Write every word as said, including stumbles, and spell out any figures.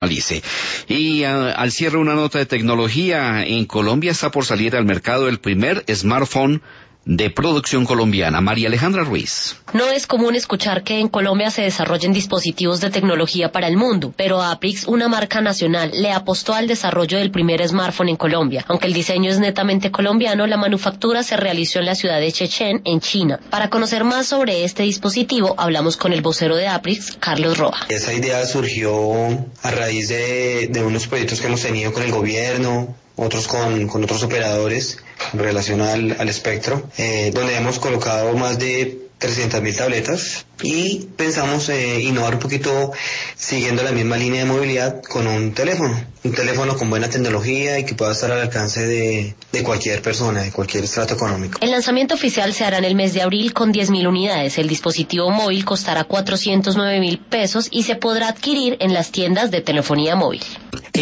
Alice. Y uh, al cierre una nota de tecnología. En Colombia está por salir al mercado el primer smartphone de producción colombiana. María Alejandra Ruiz. No es común escuchar que en Colombia se desarrollen dispositivos de tecnología para el mundo, pero Aprix, una marca nacional, le apostó al desarrollo del primer smartphone en Colombia. Aunque el diseño es netamente colombiano, la manufactura se realizó en la ciudad de Shenzhen, en China. Para conocer más sobre este dispositivo, hablamos con el vocero de Aprix, Carlos Roa. Esa idea surgió a raíz de, de unos proyectos que hemos tenido con el gobierno, otros con, con otros operadores en relación al, al espectro, eh, donde hemos colocado más de trescientas mil tabletas y pensamos eh, innovar un poquito siguiendo la misma línea de movilidad con un teléfono, un teléfono con buena tecnología y que pueda estar al alcance de, de cualquier persona, de cualquier estrato económico. El lanzamiento oficial se hará en el mes de abril con diez mil unidades. El dispositivo móvil costará cuatrocientos nueve mil pesos y se podrá adquirir en las tiendas de telefonía móvil.